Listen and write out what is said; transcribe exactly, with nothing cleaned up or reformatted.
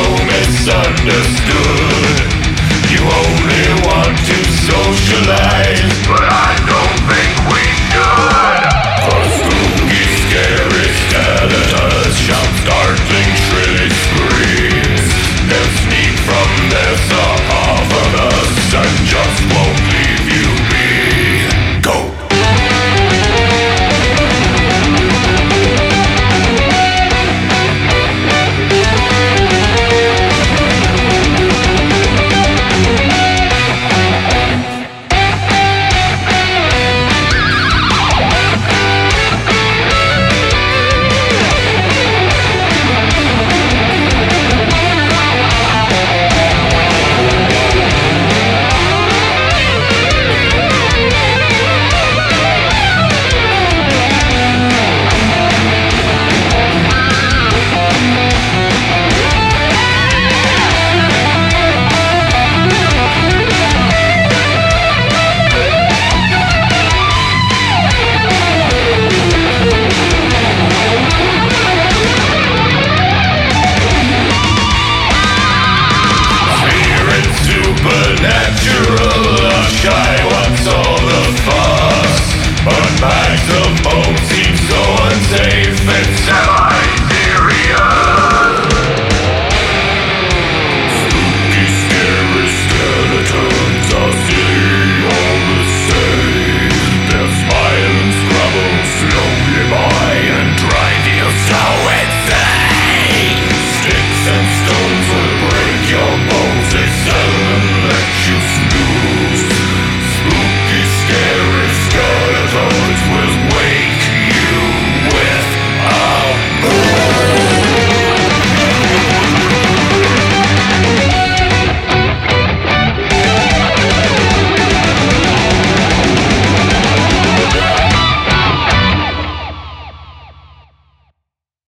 misunderstood. You only want to socialize, but I don't think we should. A spooky, scary skeletons shout startling, shrilly screams. They'll sneak from their sarcophagus and just won't leave you be. Go! Supernatural